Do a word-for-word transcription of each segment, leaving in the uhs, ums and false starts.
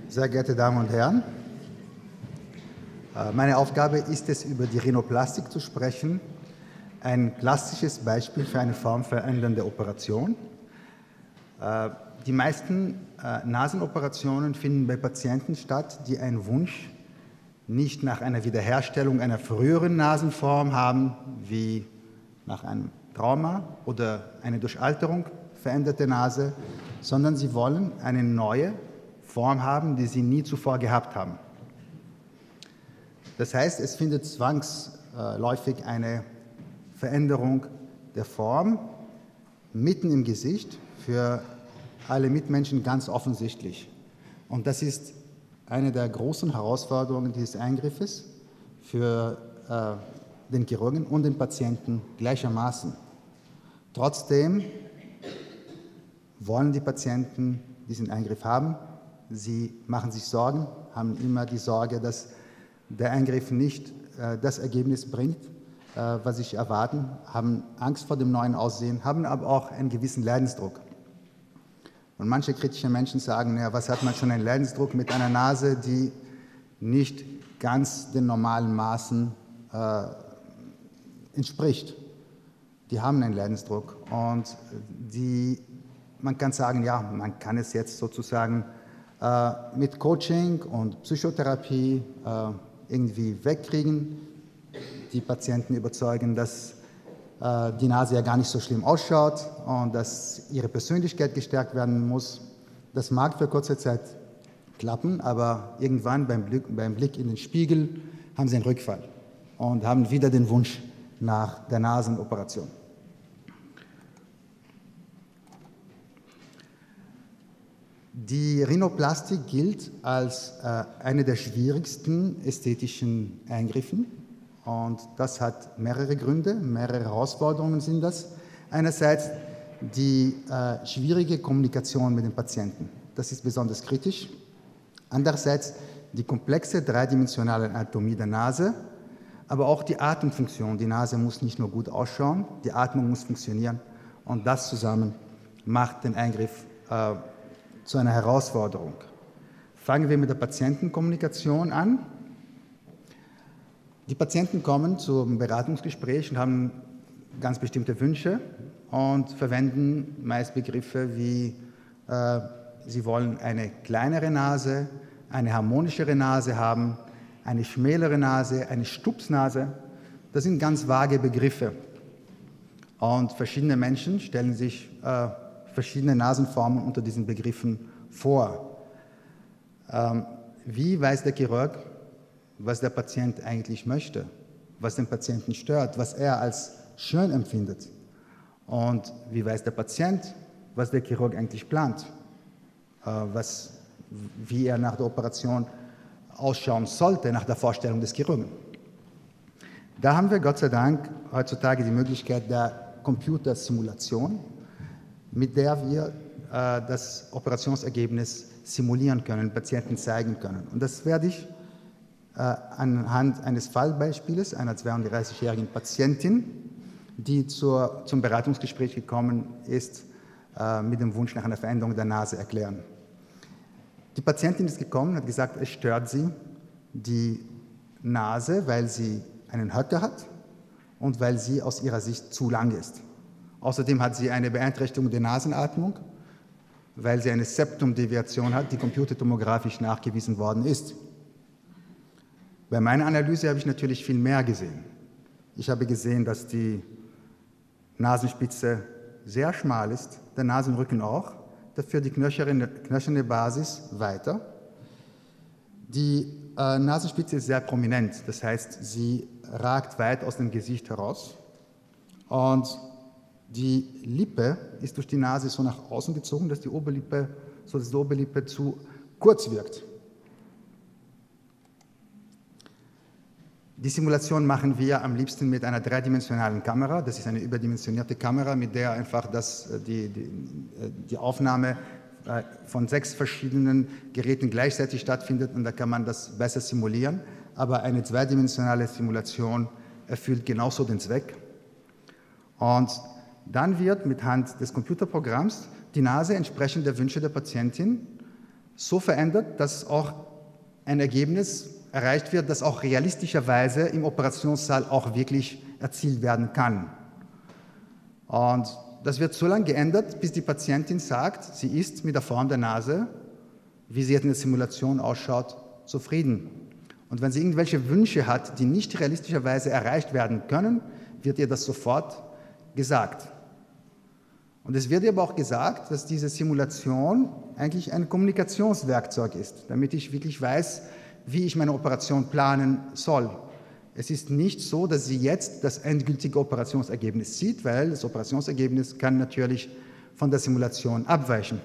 Sehr geehrte Damen und Herren, meine Aufgabe ist es, über die Rhinoplastik zu sprechen, ein klassisches Beispiel für eine formverändernde Operation. Die meisten Nasenoperationen finden bei Patienten statt, die einen Wunsch nicht nach einer Wiederherstellung einer früheren Nasenform haben, wie nach einem Trauma oder eine durch Alterung veränderte Nase, sondern sie wollen eine neue Form haben, die sie nie zuvor gehabt haben. Das heißt, es findet zwangsläufig eine Veränderung der Form mitten im Gesicht, für alle Mitmenschen ganz offensichtlich. Und das ist eine der großen Herausforderungen dieses Eingriffes für äh, den Chirurgen und den Patienten gleichermaßen. Trotzdem wollen die Patienten diesen Eingriff haben. Sie machen sich Sorgen, haben immer die Sorge, dass der Eingriff nicht äh, das Ergebnis bringt, äh, was sie erwarten, haben Angst vor dem neuen Aussehen, haben aber auch einen gewissen Leidensdruck. Und manche kritische Menschen sagen, ja, was hat man schon einen Leidensdruck mit einer Nase, die nicht ganz den normalen Maßen äh, entspricht. Die haben einen Leidensdruck und die, man kann sagen, ja, man kann es jetzt sozusagen äh, mit Coaching und Psychotherapie äh, irgendwie wegkriegen, die Patienten überzeugen, dass äh, die Nase ja gar nicht so schlimm ausschaut und dass ihre Persönlichkeit gestärkt werden muss. Das mag für kurze Zeit klappen, aber irgendwann beim Blick, beim Blick in den Spiegel haben sie einen Rückfall und haben wieder den Wunsch nach der Nasenoperation. Die Rhinoplastik gilt als äh, eine der schwierigsten ästhetischen Eingriffen und das hat mehrere Gründe, mehrere Herausforderungen sind das. Einerseits die äh, schwierige Kommunikation mit dem Patienten, das ist besonders kritisch. Andererseits die komplexe dreidimensionale Anatomie der Nase, aber auch die Atemfunktion. Die Nase muss nicht nur gut ausschauen, die Atmung muss funktionieren und das zusammen macht den Eingriff äh, zu einer Herausforderung. Fangen wir mit der Patientenkommunikation an. Die Patienten kommen zum Beratungsgespräch und haben ganz bestimmte Wünsche und verwenden meist Begriffe wie, äh, sie wollen eine kleinere Nase, eine harmonischere Nase haben, eine schmälere Nase, eine Stupsnase. Das sind ganz vage Begriffe. Und verschiedene Menschen stellen sich äh, verschiedene Nasenformen unter diesen Begriffen vor. Ähm, wie weiß der Chirurg, was der Patient eigentlich möchte, was den Patienten stört, was er als schön empfindet? Und wie weiß der Patient, was der Chirurg eigentlich plant, äh, was, wie er nach der Operation ausschauen sollte, nach der Vorstellung des Chirurgen? Da haben wir Gott sei Dank heutzutage die Möglichkeit der Computersimulation, mit der wir äh, das Operationsergebnis simulieren können, Patienten zeigen können. Und das werde ich äh, anhand eines Fallbeispiels einer zweiunddreißigjährigen Patientin, die zur, zum Beratungsgespräch gekommen ist, äh, mit dem Wunsch nach einer Veränderung der Nase erklären. Die Patientin ist gekommen und hat gesagt, es stört sie die Nase, weil sie einen Höcker hat und weil sie aus ihrer Sicht zu lang ist. Außerdem hat sie eine Beeinträchtigung der Nasenatmung, weil sie eine Septumdeviation hat, die computertomografisch nachgewiesen worden ist. Bei meiner Analyse habe ich natürlich viel mehr gesehen. Ich habe gesehen, dass die Nasenspitze sehr schmal ist, der Nasenrücken auch, dafür die knöcherne, knöcherne Basis weiter. Die äh, Nasenspitze ist sehr prominent, das heißt, sie ragt weit aus dem Gesicht heraus und die Lippe ist durch die Nase so nach außen gezogen, dass die Oberlippe, so dass die Oberlippe zu kurz wirkt. Die Simulation machen wir am liebsten mit einer dreidimensionalen Kamera. Das ist eine überdimensionierte Kamera, mit der einfach das, die, die, die Aufnahme von sechs verschiedenen Geräten gleichzeitig stattfindet und da kann man das besser simulieren. Aber eine zweidimensionale Simulation erfüllt genauso den Zweck. Und dann wird mit Hand des Computerprogramms die Nase entsprechend der Wünsche der Patientin so verändert, dass auch ein Ergebnis erreicht wird, das auch realistischerweise im Operationssaal auch wirklich erzielt werden kann. Und das wird so lange geändert, bis die Patientin sagt, sie ist mit der Form der Nase, wie sie jetzt in der Simulation ausschaut, zufrieden. Und wenn sie irgendwelche Wünsche hat, die nicht realistischerweise erreicht werden können, wird ihr das sofort gesagt. Und es wird ihr aber auch gesagt, dass diese Simulation eigentlich ein Kommunikationswerkzeug ist, damit ich wirklich weiß, wie ich meine Operation planen soll. Es ist nicht so, dass sie jetzt das endgültige Operationsergebnis sieht, weil das Operationsergebnis kann natürlich von der Simulation abweichen.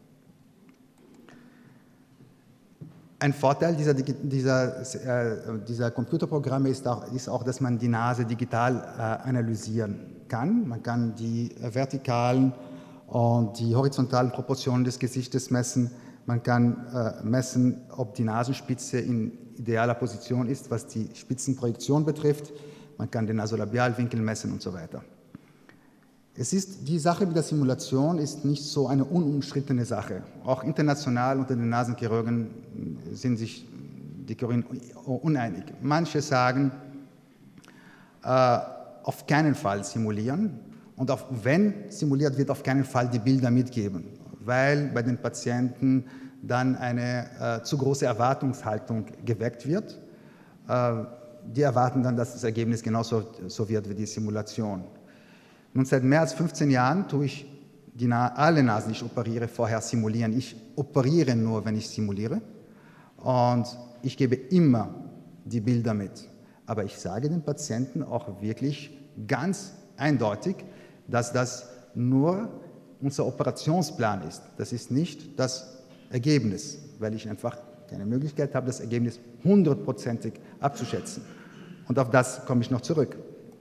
Ein Vorteil dieser, dieser, äh, dieser Computerprogramme ist auch, ist auch, dass man die Nase digital äh, analysieren kann. Man kann die äh, vertikalen und die horizontalen Proportionen des Gesichtes messen. Man kann äh, messen, ob die Nasenspitze in idealer Position ist, was die Spitzenprojektion betrifft. Man kann den Nasolabialwinkel messen und so weiter. Es ist, die Sache mit der Simulation ist nicht so eine unumstrittene Sache. Auch international unter den Nasenchirurgen sind sich die Chirurgen uneinig. Manche sagen, äh, auf keinen Fall simulieren und auf, wenn simuliert wird, auf keinen Fall die Bilder mitgeben, weil bei den Patienten dann eine äh, zu große Erwartungshaltung geweckt wird. Äh, die erwarten dann, dass das Ergebnis genauso so wird wie die Simulation. Nun, seit mehr als fünfzehn Jahren tue ich die Na alle Nasen, die ich operiere, vorher simulieren. Ich operiere nur, wenn ich simuliere. Und ich gebe immer die Bilder mit. Aber ich sage den Patienten auch wirklich ganz eindeutig, dass das nur unser Operationsplan ist. Das ist nicht das Ergebnis, weil ich einfach keine Möglichkeit habe, das Ergebnis hundertprozentig abzuschätzen. Und auf das komme ich noch zurück.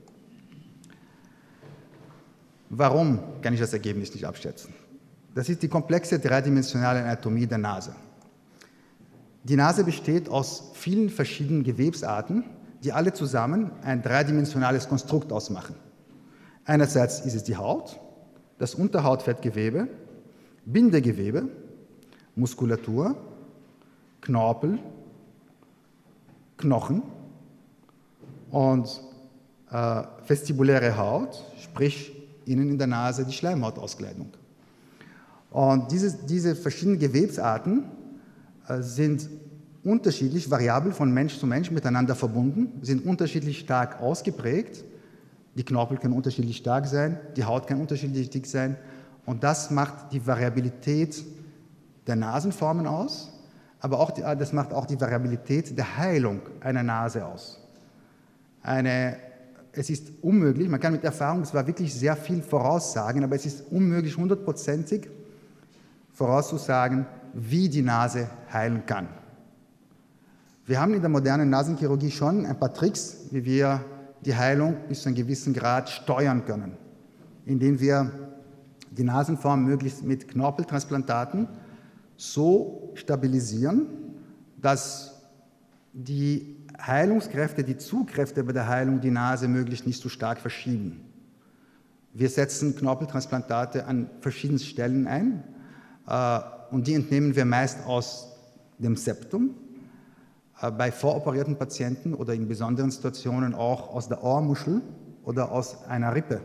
Warum kann ich das Ergebnis nicht abschätzen? Das ist die komplexe dreidimensionale Anatomie der Nase. Die Nase besteht aus vielen verschiedenen Gewebsarten, die alle zusammen ein dreidimensionales Konstrukt ausmachen. Einerseits ist es die Haut, das Unterhautfettgewebe, Bindegewebe, Muskulatur, Knorpel, Knochen und äh, vestibuläre Haut, sprich innen in der Nase die Schleimhautauskleidung. Und diese, diese verschiedenen Gewebsarten äh, sind unterschiedlich, variabel von Mensch zu Mensch miteinander verbunden, sind unterschiedlich stark ausgeprägt. Die Knorpel können unterschiedlich stark sein, die Haut kann unterschiedlich dick sein. Und das macht die Variabilität der Nasenformen aus, aber auch die, das macht auch die Variabilität der Heilung einer Nase aus. Eine Es ist unmöglich, man kann mit Erfahrung zwar wirklich sehr viel voraussagen, aber es ist unmöglich, hundertprozentig vorauszusagen, wie die Nase heilen kann. Wir haben in der modernen Nasenchirurgie schon ein paar Tricks, wie wir die Heilung bis zu einem gewissen Grad steuern können, indem wir die Nasenform möglichst mit Knorpeltransplantaten so stabilisieren, dass die Heilungskräfte, die Zugkräfte bei der Heilung die Nase möglichst nicht so stark verschieben. Wir setzen Knorpeltransplantate an verschiedenen Stellen ein äh, und die entnehmen wir meist aus dem Septum, äh, bei voroperierten Patienten oder in besonderen Situationen auch aus der Ohrmuschel oder aus einer Rippe.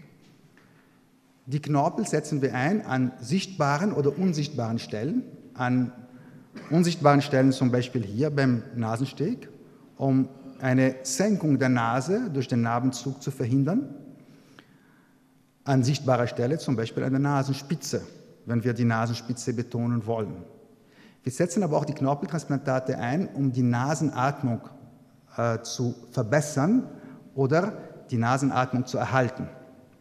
Die Knorpel setzen wir ein an sichtbaren oder unsichtbaren Stellen, an unsichtbaren Stellen zum Beispiel hier beim Nasensteg, um eine Senkung der Nase durch den Narbenzug zu verhindern, an sichtbarer Stelle zum Beispiel an der Nasenspitze, wenn wir die Nasenspitze betonen wollen. Wir setzen aber auch die Knorpeltransplantate ein, um die Nasenatmung äh, zu verbessern oder die Nasenatmung zu erhalten.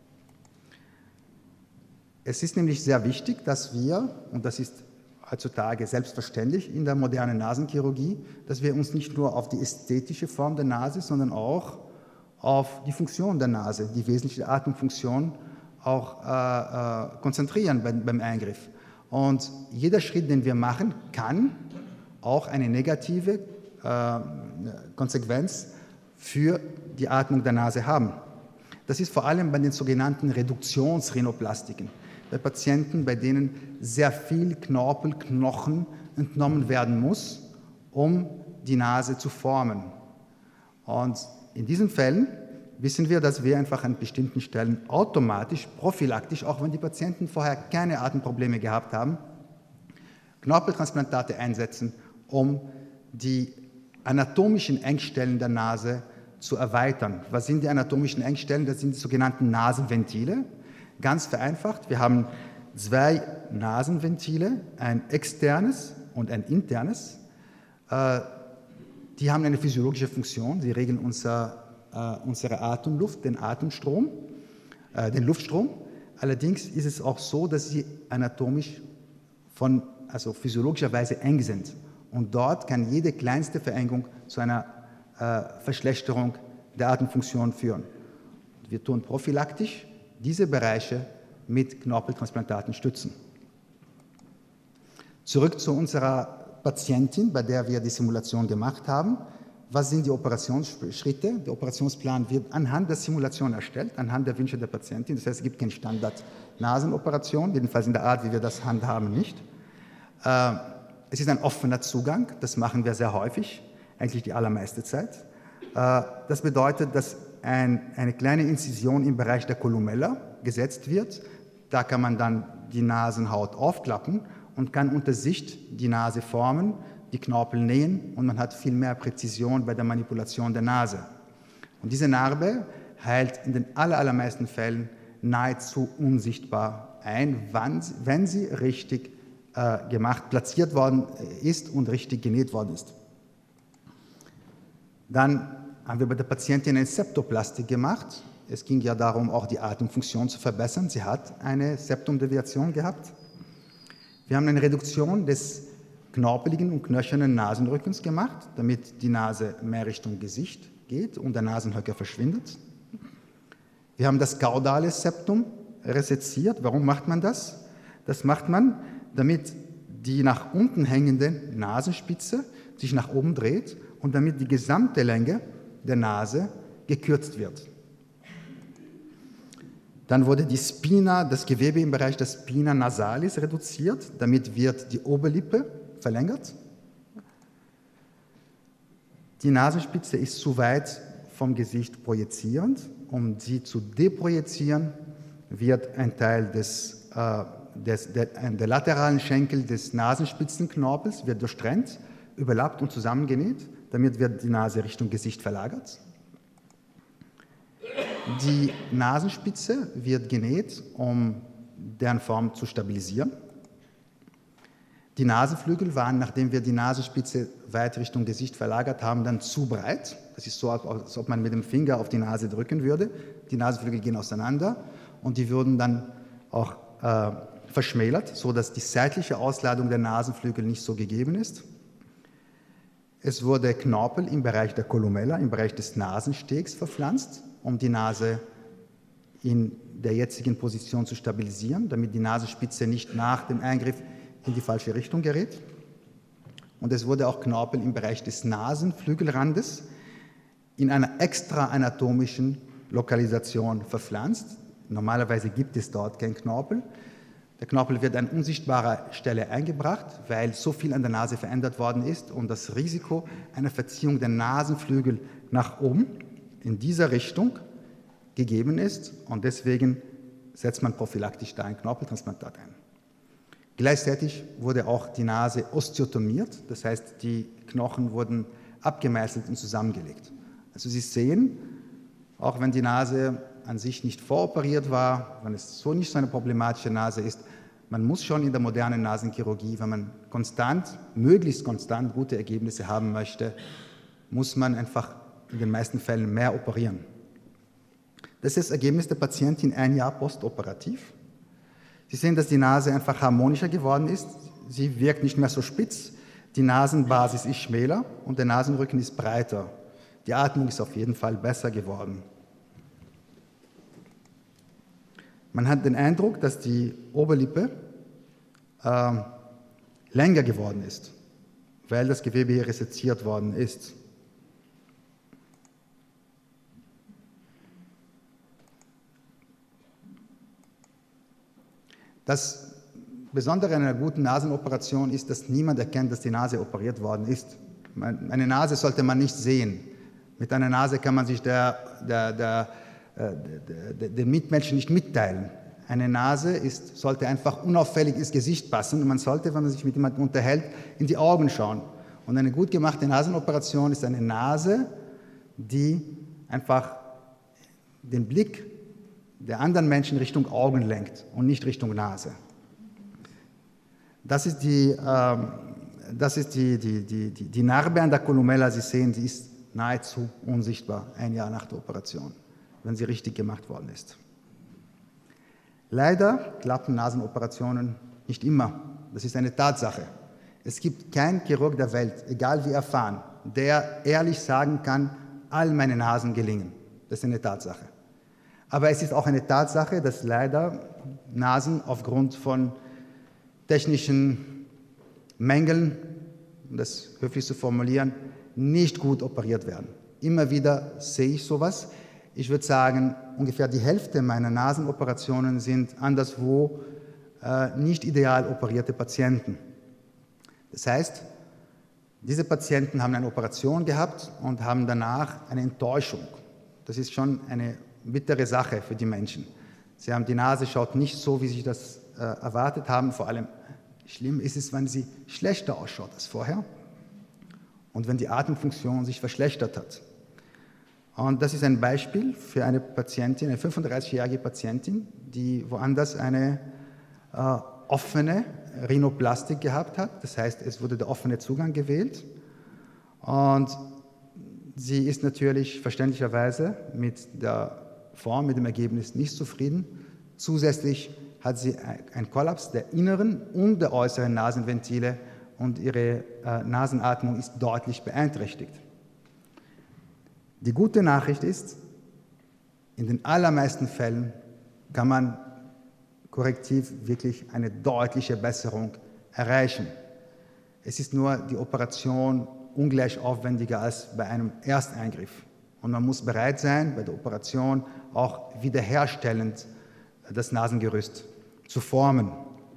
Es ist nämlich sehr wichtig, dass wir, und das ist heutzutage selbstverständlich in der modernen Nasenchirurgie, dass wir uns nicht nur auf die ästhetische Form der Nase, sondern auch auf die Funktion der Nase, die wesentliche Atemfunktion auch äh, äh, konzentrieren beim, beim Eingriff. Und jeder Schritt, den wir machen, kann auch eine negative äh, Konsequenz für die Atmung der Nase haben. Das ist vor allem bei den sogenannten Reduktionsrhinoplastiken. Bei Patienten, bei denen sehr viel Knorpel, Knochen entnommen werden muss, um die Nase zu formen. Und in diesen Fällen wissen wir, dass wir einfach an bestimmten Stellen automatisch, prophylaktisch, auch wenn die Patienten vorher keine Atemprobleme gehabt haben, Knorpeltransplantate einsetzen, um die anatomischen Engstellen der Nase zu erweitern. Was sind die anatomischen Engstellen? Das sind die sogenannten Nasenventile. Ganz vereinfacht, wir haben zwei Nasenventile, ein externes und ein internes. Die haben eine physiologische Funktion, sie regeln unser, unsere Atemluft, den Atemstrom, den Luftstrom. Allerdings ist es auch so, dass sie anatomisch von, also physiologischerweise eng sind. Und dort kann jede kleinste Verengung zu einer äh, Verschlechterung der Atemfunktion führen. Wir tun prophylaktisch diese Bereiche mit Knorpeltransplantaten stützen. Zurück zu unserer Patientin, bei der wir die Simulation gemacht haben. Was sind die Operationsschritte? Der Operationsplan wird anhand der Simulation erstellt, anhand der Wünsche der Patientin. Das heißt, es gibt keine Standard-Nasenoperation, jedenfalls in der Art, wie wir das handhaben, nicht. Äh, Es ist ein offener Zugang, das machen wir sehr häufig, eigentlich die allermeiste Zeit. Das bedeutet, dass ein, eine kleine Inzision im Bereich der Columella gesetzt wird. Da kann man dann die Nasenhaut aufklappen und kann unter Sicht die Nase formen, die Knorpel nähen und man hat viel mehr Präzision bei der Manipulation der Nase. Und diese Narbe heilt in den aller, allermeisten Fällen nahezu unsichtbar ein, wann, wenn sie richtig gemacht, platziert worden ist und richtig genäht worden ist. Dann haben wir bei der Patientin eine Septoplastik gemacht. Es ging ja darum, auch die Atemfunktion zu verbessern. Sie hat eine Septumdeviation gehabt. Wir haben eine Reduktion des knorpeligen und knöchernen Nasenrückens gemacht, damit die Nase mehr Richtung Gesicht geht und der Nasenhöcker verschwindet. Wir haben das caudale Septum reseziert. Warum macht man das? Das macht man, damit die nach unten hängende Nasenspitze sich nach oben dreht und damit die gesamte Länge der Nase gekürzt wird. Dann wurde die Spina, das Gewebe im Bereich der Spina nasalis reduziert, damit wird die Oberlippe verlängert. Die Nasenspitze ist zu weit vom Gesicht projizierend. Um sie zu deprojizieren, wird ein Teil des äh, Des, der, der lateralen Schenkel des Nasenspitzenknorpels wird durchtrennt, überlappt und zusammengenäht. Damit wird die Nase Richtung Gesicht verlagert. Die Nasenspitze wird genäht, um deren Form zu stabilisieren. Die Nasenflügel waren, nachdem wir die Nasenspitze weit Richtung Gesicht verlagert haben, dann zu breit. Das ist so, als ob man mit dem Finger auf die Nase drücken würde. Die Nasenflügel gehen auseinander und die würden dann auch äh, verschmälert, sodass die seitliche Ausladung der Nasenflügel nicht so gegeben ist. Es wurde Knorpel im Bereich der Columella, im Bereich des Nasenstegs verpflanzt, um die Nase in der jetzigen Position zu stabilisieren, damit die Nasenspitze nicht nach dem Eingriff in die falsche Richtung gerät. Und es wurde auch Knorpel im Bereich des Nasenflügelrandes in einer extra anatomischen Lokalisation verpflanzt. Normalerweise gibt es dort keinen Knorpel. Der Knorpel wird an unsichtbarer Stelle eingebracht, weil so viel an der Nase verändert worden ist und das Risiko einer Verziehung der Nasenflügel nach oben in dieser Richtung gegeben ist und deswegen setzt man prophylaktisch da ein Knorpeltransplantat ein. Gleichzeitig wurde auch die Nase osteotomiert, das heißt, die Knochen wurden abgemeißelt und zusammengelegt. Also Sie sehen, auch wenn die Nase an sich nicht voroperiert war, wenn es so nicht so eine problematische Nase ist, man muss schon in der modernen Nasenchirurgie, wenn man konstant, möglichst konstant gute Ergebnisse haben möchte, muss man einfach in den meisten Fällen mehr operieren. Das ist das Ergebnis der Patientin ein Jahr postoperativ. Sie sehen, dass die Nase einfach harmonischer geworden ist. Sie wirkt nicht mehr so spitz, die Nasenbasis ist schmäler und der Nasenrücken ist breiter. Die Atmung ist auf jeden Fall besser geworden. Man hat den Eindruck, dass die Oberlippe äh, länger geworden ist, weil das Gewebe hier reseziert worden ist. Das Besondere an einer guten Nasenoperation ist, dass niemand erkennt, dass die Nase operiert worden ist. Eine Nase sollte man nicht sehen. Mit einer Nase kann man sich der, der, der, der, der, den Mitmenschen nicht mitteilen. Eine Nase ist, sollte einfach unauffällig ins Gesicht passen und man sollte, wenn man sich mit jemandem unterhält, in die Augen schauen. Und eine gut gemachte Nasenoperation ist eine Nase, die einfach den Blick der anderen Menschen Richtung Augen lenkt und nicht Richtung Nase. Das ist die, ähm, das ist die, die, die, die, die Narbe an der Columella. Sie sehen, sie ist nahezu unsichtbar ein Jahr nach der Operation, wenn sie richtig gemacht worden ist. Leider klappen Nasenoperationen nicht immer. Das ist eine Tatsache. Es gibt keinen Chirurg der Welt, egal wie erfahren, der ehrlich sagen kann, all meine Nasen gelingen. Das ist eine Tatsache. Aber es ist auch eine Tatsache, dass leider Nasen aufgrund von technischen Mängeln, um das höflich zu formulieren, nicht gut operiert werden. Immer wieder sehe ich sowas. Ich würde sagen, ungefähr die Hälfte meiner Nasenoperationen sind anderswo äh, nicht ideal operierte Patienten. Das heißt, diese Patienten haben eine Operation gehabt und haben danach eine Enttäuschung. Das ist schon eine bittere Sache für die Menschen. Sie haben die Nase schaut nicht so, wie sie das äh, erwartet haben. Vor allem schlimm ist es, wenn sie schlechter ausschaut als vorher und wenn die Atemfunktion sich verschlechtert hat. Und das ist ein Beispiel für eine Patientin, eine fünfunddreißigjährige Patientin, die woanders eine äh, offene Rhinoplastik gehabt hat. Das heißt, es wurde der offene Zugang gewählt. Und sie ist natürlich verständlicherweise mit der Form, mit dem Ergebnis nicht zufrieden. Zusätzlich hat sie einen Kollaps der inneren und der äußeren Nasenventile und ihre äh, Nasenatmung ist deutlich beeinträchtigt. Die gute Nachricht ist, in den allermeisten Fällen kann man korrektiv wirklich eine deutliche Besserung erreichen. Es ist nur die Operation ungleich aufwendiger als bei einem Ersteingriff. Und man muss bereit sein, bei der Operation auch wiederherstellend das Nasengerüst zu formen.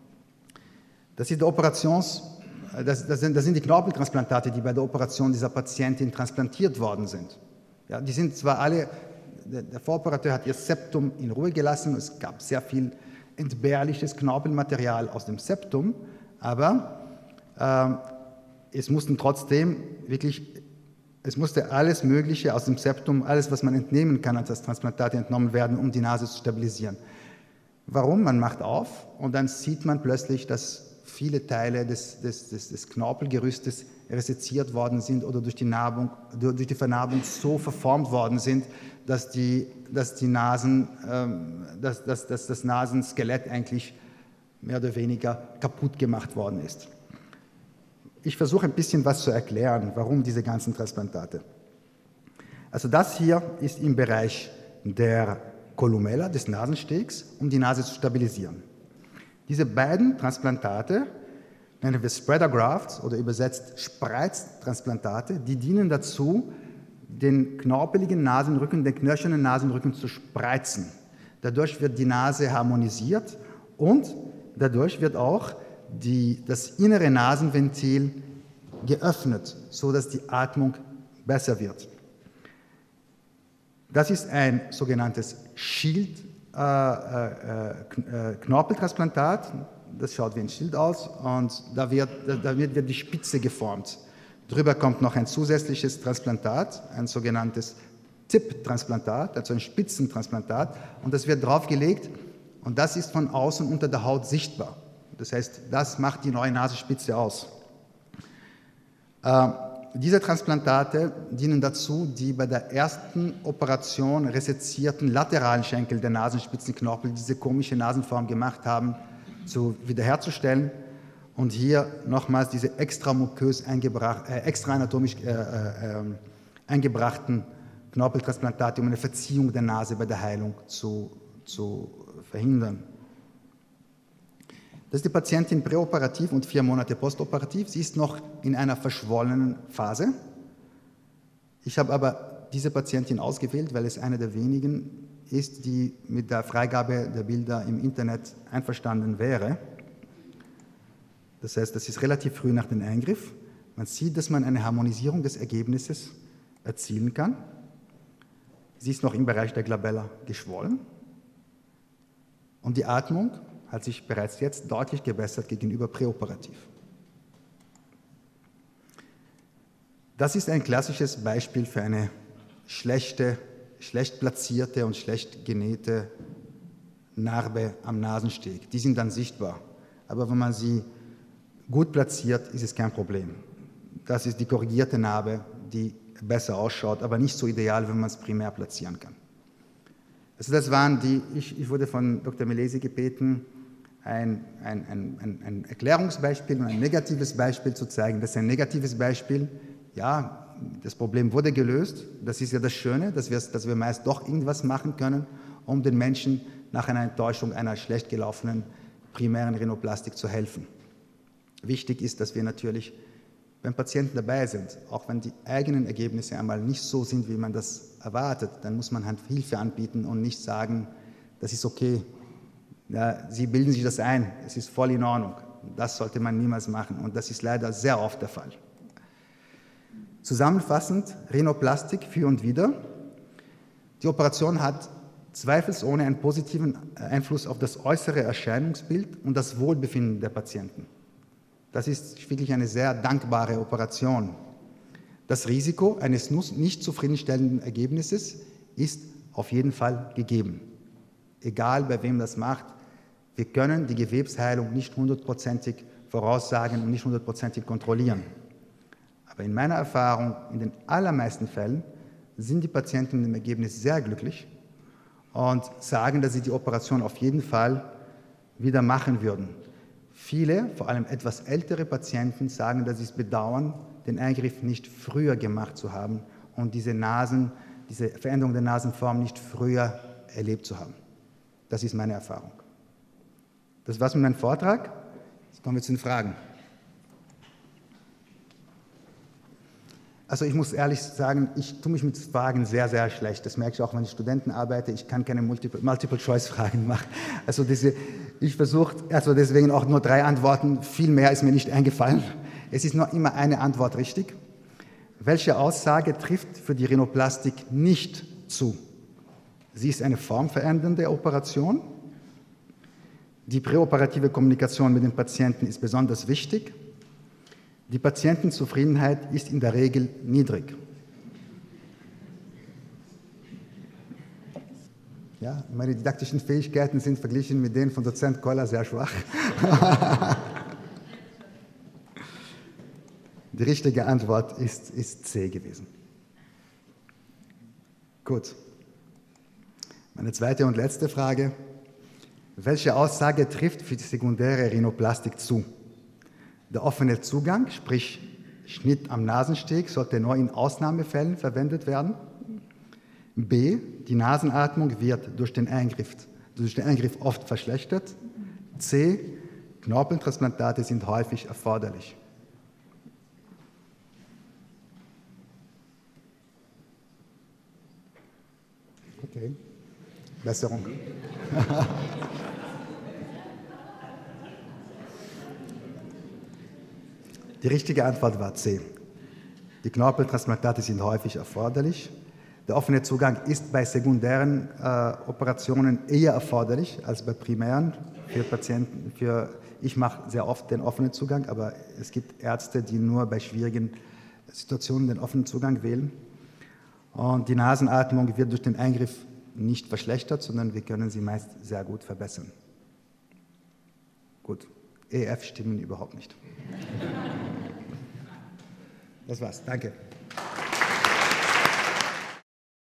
Das ist die Operations, das, das, sind, das sind die Knorpeltransplantate, die bei der Operation dieser Patientin transplantiert worden sind. Ja, die sind zwar alle, der, der Voroperateur hat ihr Septum in Ruhe gelassen, es gab sehr viel entbehrliches Knorpelmaterial aus dem Septum, aber äh, es mussten trotzdem wirklich, es musste alles Mögliche aus dem Septum, alles, was man entnehmen kann, als das Transplantat entnommen werden, um die Nase zu stabilisieren. Warum? Man macht auf und dann sieht man plötzlich, dass viele Teile des, des, des, des Knorpelgerüstes reseziert worden sind oder durch die, Narbung, durch die Vernarbung so verformt worden sind, dass, die, dass, die Nasen, ähm, dass, dass, dass das Nasenskelett eigentlich mehr oder weniger kaputt gemacht worden ist. Ich versuche ein bisschen was zu erklären, warum diese ganzen Transplantate. Also das hier ist im Bereich der Columella, des Nasenstegs, um die Nase zu stabilisieren. Diese beiden Transplantate nennen wir Spreader Grafts oder übersetzt Spreiztransplantate, die dienen dazu, den knorpeligen Nasenrücken, den knöchernen Nasenrücken zu spreizen. Dadurch wird die Nase harmonisiert und dadurch wird auch die, das innere Nasenventil geöffnet, sodass die Atmung besser wird. Das ist ein sogenanntes Shield-Knorpeltransplantat. Äh, äh, das schaut wie ein Schild aus und da wird, da wird, wird die Spitze geformt. Drüber kommt noch ein zusätzliches Transplantat, ein sogenanntes Tip-Transplantat, also ein Spitzentransplantat, und das wird draufgelegt und das ist von außen unter der Haut sichtbar. Das heißt, das macht die neue Nasenspitze aus. Äh, diese Transplantate dienen dazu, die bei der ersten Operation resezierten lateralen Schenkel der Nasenspitzenknorpel, diese komische Nasenform gemacht haben, zu wiederherzustellen und hier nochmals diese extramukös eingebracht, äh, extra anatomisch äh, äh, eingebrachten Knorpeltransplantate, um eine Verziehung der Nase bei der Heilung zu, zu verhindern. Das ist die Patientin präoperativ und vier Monate postoperativ. Sie ist noch in einer verschwollenen Phase. Ich habe aber diese Patientin ausgewählt, weil es eine der wenigen ist, die mit der Freigabe der Bilder im Internet einverstanden wäre. Das heißt, das ist relativ früh nach dem Eingriff. Man sieht, dass man eine Harmonisierung des Ergebnisses erzielen kann. Sie ist noch im Bereich der Glabella geschwollen. Und die Atmung hat sich bereits jetzt deutlich gebessert gegenüber präoperativ. Das ist ein klassisches Beispiel für eine schlechte, schlecht platzierte und schlecht genähte Narbe am Nasensteg. Die sind dann sichtbar. Aber wenn man sie gut platziert, ist es kein Problem. Das ist die korrigierte Narbe, die besser ausschaut, aber nicht so ideal, wenn man es primär platzieren kann. Also das waren die, ich, ich wurde von Doktor Milesi gebeten, ein, ein, ein, ein Erklärungsbeispiel und ein negatives Beispiel zu zeigen. Das ist ein negatives Beispiel. Ja, das Problem wurde gelöst. Das ist ja das Schöne, dass wir, dass wir meist doch irgendwas machen können, um den Menschen nach einer Enttäuschung einer schlecht gelaufenen primären Rhinoplastik zu helfen. Wichtig ist, dass wir natürlich, wenn Patienten dabei sind, auch wenn die eigenen Ergebnisse einmal nicht so sind, wie man das erwartet, dann muss man halt Hilfe anbieten und nicht sagen, das ist okay, ja, Sie bilden sich das ein, es ist voll in Ordnung. Das sollte man niemals machen und das ist leider sehr oft der Fall. Zusammenfassend, Rhinoplastik für und wider. Die Operation hat zweifelsohne einen positiven Einfluss auf das äußere Erscheinungsbild und das Wohlbefinden der Patienten. Das ist wirklich eine sehr dankbare Operation. Das Risiko eines nicht zufriedenstellenden Ergebnisses ist auf jeden Fall gegeben. Egal, bei wem das macht, wir können die Gewebsheilung nicht hundertprozentig voraussagen und nicht hundertprozentig kontrollieren. Aber in meiner Erfahrung, in den allermeisten Fällen, sind die Patienten mit dem Ergebnis sehr glücklich und sagen, dass sie die Operation auf jeden Fall wieder machen würden. Viele, vor allem etwas ältere Patienten, sagen, dass sie es bedauern, den Eingriff nicht früher gemacht zu haben und diese Nasen, diese Veränderung der Nasenform nicht früher erlebt zu haben. Das ist meine Erfahrung. Das war's mit meinem Vortrag. Jetzt kommen wir zu den Fragen. Also ich muss ehrlich sagen, ich tue mich mit Fragen sehr, sehr schlecht. Das merke ich auch, wenn ich Studenten arbeite. Ich kann keine Multiple-Choice-Fragen machen. Also diese, ich versuche, also deswegen auch nur drei Antworten. Viel mehr ist mir nicht eingefallen. Es ist nur immer eine Antwort richtig. Welche Aussage trifft für die Rhinoplastik nicht zu? Sie ist eine formverändernde Operation. Die präoperative Kommunikation mit dem Patienten ist besonders wichtig. Die Patientenzufriedenheit ist in der Regel niedrig. Ja, meine didaktischen Fähigkeiten sind verglichen mit denen von Dozent Koller sehr schwach. Die richtige Antwort ist, ist C gewesen. Gut. Meine zweite und letzte Frage. Welche Aussage trifft für die sekundäre Rhinoplastik zu? Der offene Zugang, sprich Schnitt am Nasensteg, sollte nur in Ausnahmefällen verwendet werden. B. Die Nasenatmung wird durch den Eingriff, durch den Eingriff oft verschlechtert. C. Knorpeltransplantate sind häufig erforderlich. Okay. Besserung. Die richtige Antwort war C. Die Knorpeltransplantate sind häufig erforderlich. Der offene Zugang ist bei sekundären äh, Operationen eher erforderlich als bei primären. Für Patienten, für, ich mache sehr oft den offenen Zugang, aber es gibt Ärzte, die nur bei schwierigen Situationen den offenen Zugang wählen. Und die Nasenatmung wird durch den Eingriff nicht verschlechtert, sondern wir können sie meist sehr gut verbessern. Gut, E F stimmen überhaupt nicht. Das war's, danke.